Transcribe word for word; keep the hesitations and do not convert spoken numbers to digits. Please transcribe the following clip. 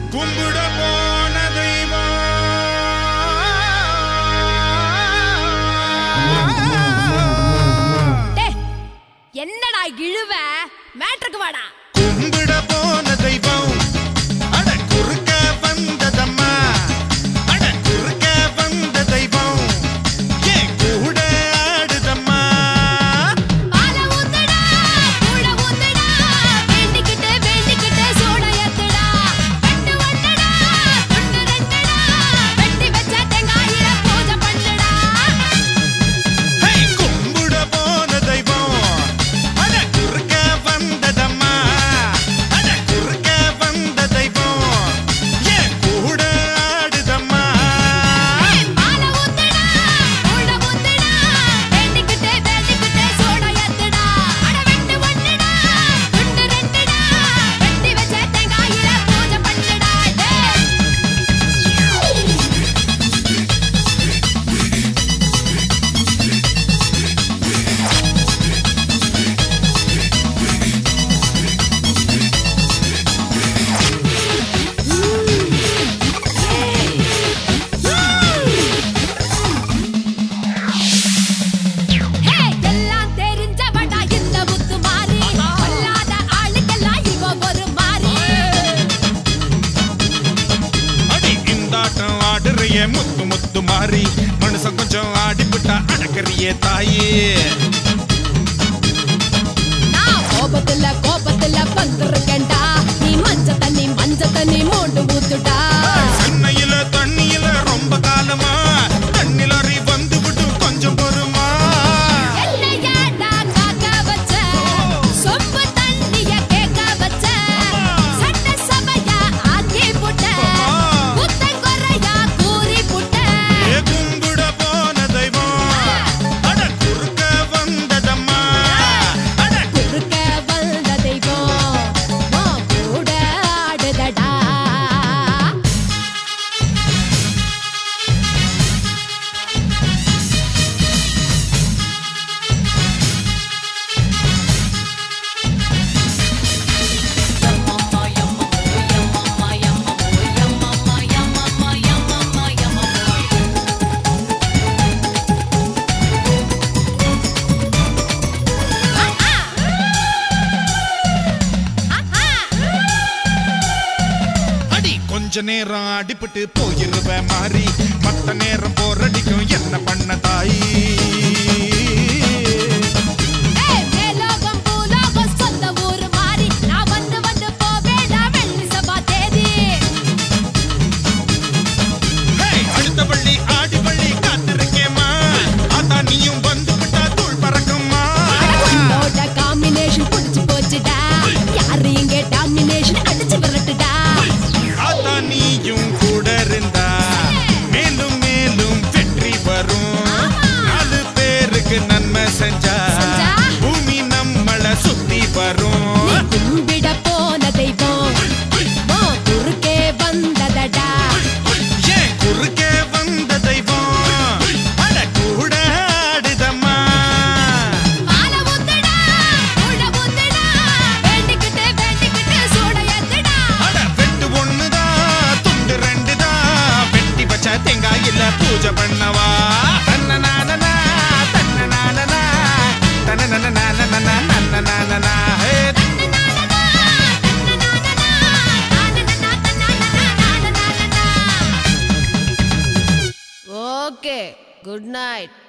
கும்பிட போன தெய்வம் என்னடா இழுவ மேட்ருக்கு வாடா. கும்பிட போன தெய்வம் அட குறுக்க வந்ததம்மா அட குறுக்க வந்த தெய்வம் ஏன் கூட ஆடுதம்மா. பால ஊத்துடா கூட ஊத்துடா வேண்டிக்கிட்டே வேண்டிக்கிட்டே சோட ஏத்துடா. வெட்டு ஒண்ணுடா துண்டு ரெண்டுடா வெட்டி வச்ச தேங்காயில பூஜை பண்ணுடா. ஹே கும்பிட போன தெய்வம் அட குறுக்க வந்ததம்மா அட குறுக்க வந்த தெய்வம் ஏன் கூட ஆடுதம்மா. பால ஊத்துடா கூட ஊத்துடா வேண்டிக்கிட்டே வேண்டிக்கிட்டே சோட ஏத்துடா. அட வெட்டு ஒண்ணுடா துண்டு ரெண்டுடா வெட்டி வச்ச தேங்காயில பூஜை பண்ணுடா. எல்லாம் தெரிஞ்சவடா இந்த முத்து மாறி கொல்லாத ஆளுக்கெல்லாம் இவ ஒரு மாறி. அடி இந்தாட்டம் ஆடுறிய முத்து முத்து மாறி மனுஷன் கொஞ்சம் ஆடிவிட்டா அடக்கறியே தாயே. நான் கோபத்துல கோபத்துல வந்திருக்கேன்டா நீ மஞ்ச தண்ணி மஞ்ச தண்ணி மோண்டு ஊத்துடா. சென்னையில தண்ணியில ரொம்ப காலமா தண்ணிலறி வந்து விட்டு கொஞ்சம் பொறுமா. என்னையாடா காக்க வச்ச சொம்பு தண்ணிய கேட்க வச்ச சட்ட சபையா ஆக்கி புட்ட புத்தங்குறையா கூறி புட்ட. ஏ கும்பிட போன தெய்வம் அட குறுக்க வந்ததம்மா அட குறுக்க வந்த தெய்வம் ஓ கூட ஆடுதடா. அடி கொஞ்ச நேரம் அடிபட்டு போயிருவேன் மாறி மத்த நேரம் போரடிக்கும் என்ன பண்ண தாயி. ஏய் மேலோகம் பூலோகம் சொந்த ஊரு மாறி நான் வந்து வந்து போவேடா வெள்ளி சபா தேதி. ஹே அடுத்த பள்ளி ஆடி பள்ளி காத்திருக்கேம்மா அதான் நீயும் வந்து விட்டா தூள் பறக்கும்மா. உன்னோட காம்பினேஷன் புடிச்சு போச்சுடா யாரு இங்க டாமினேஷன் அடிச்சு விரட்டுடா. அதான் நீயும் கூட இருந்தா மேலும் மேலும் வெற்றி வரும். நாலு பேருக்கு நன்மை செஞ்சா செஞ்சா? பூமி நம்மள சுத்தி வரும். நீ கும்பிட போன தெய்வம் ஓ குறுக்கே வந்ததடா. ஏன் குறுக்கே வந்த தெய்வம் அட கூட ஆடுதம்மா. பால ஊத்துடா கூட ஊத்துடா வேண்டிக்கிட்டே வேண்டிக்கிட்டே சோட ஏத்துடா. அட வெட்டு ஒண்ணுதான் துண்டு ரெண்டுதான் வெட்டி வச்ச தேங்காயில பூஜை பண்ணவா. தன்னனானனா தன்னனானனா தன்னனானனா தன்னனானனா ஹே. Okay good night.